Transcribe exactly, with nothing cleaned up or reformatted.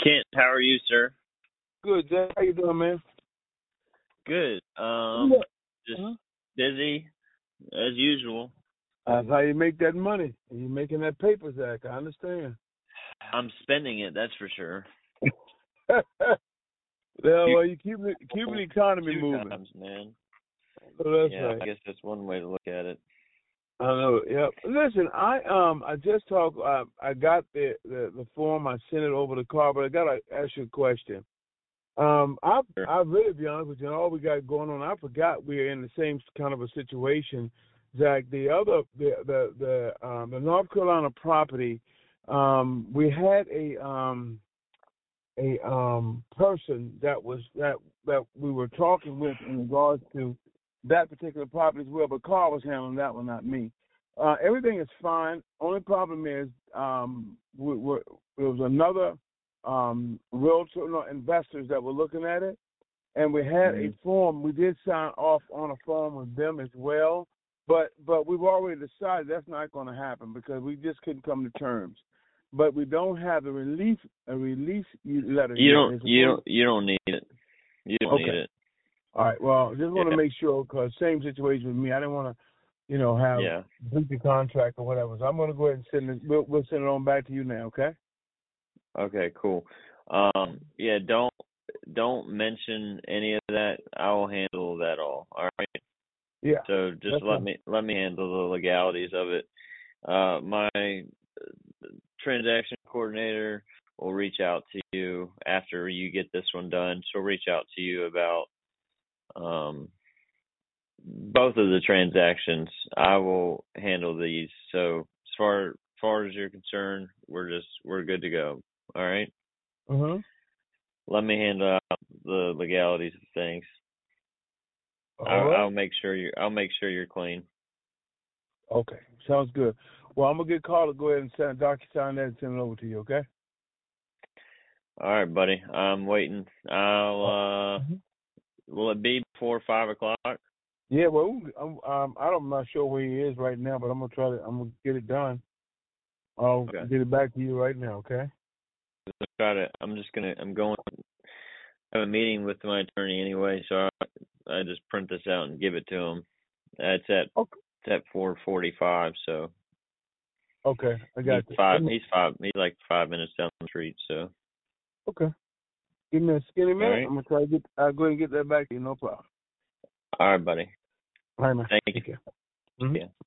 Kent, how are you, sir? Good, Jack. How you doing, man? Good. Um, Yeah. just Huh? busy as usual. That's how you make that money. And you're making that paper, Zach. I understand. I'm spending it, that's for sure. yeah, well, you keep it, keep the economy Two moving. times, man. So that's Yeah, right. I guess that's one way to look at it. I know. Yep. Listen, I um I just talked. Uh, I got the, the the form. I sent it over the car, but I got to ask you a question. Um, I Sure. I really be honest with you. All we got going on, I forgot we're in the same kind of a situation. Zach, the other the the the um the North Carolina property, um, we had a um a um person that was that that we were talking with in regards to that particular property as well, but Carl was handling that one, not me. Uh, everything is fine. Only problem is um we, we're, there was another um realtor, no, investors that were looking at it, and we had Mm-hmm. a form. We did sign off on a form with them as well, but but we've already decided that's not going to happen because we just couldn't come to terms. But we don't have the relief a release letter You yet. don't, It's you supposed. don't, you don't need it. You don't need Okay. it. All right. Well, just want to Yeah, make sure because same situation with me. I didn't want to, you know, have yeah. breach the contract or whatever. So I'm going to go ahead and send it. We'll, we'll send it on back to you now. Okay. Okay, cool. Um, yeah, don't, don't mention any of that. I will handle that all. All right. Yeah. So just That's let fine. me, let me handle the legalities of it. Uh, my transaction coordinator will reach out to you after you get this one done. She'll reach out to you about um, both of the transactions. I will handle these. So as far as far as you're concerned, we're just we're good to go. All right. Mhm. Let me handle out the legalities of things. All I'll, I'll right. make sure you I'll make sure you're clean. Okay. Sounds good. Well, I'm gonna get Carl to go ahead and send a docu sign that and send it over to you. Okay. All right, buddy. I'm waiting. I'll Oh. uh Mhm. will it be before five o'clock? Yeah. Well, I'm um I don't, I'm not sure where he is right now, but I'm gonna try to I'm gonna get it done. I'll Okay. get it back to you right now. Okay. I'll try to I'm just gonna I'm going I have a meeting with my attorney anyway, so I, I just print this out and give it to him. That's at Okay. it's at four forty five, so Okay. I he's got you. five Let me- he's five he's like five minutes down the street, so Okay. Give me a skinny all minute. right. I'm gonna try to get. I'll go ahead and get that back to you. No problem. All right, buddy. All right, man. Thank you. Take care. Mm-hmm. Yeah.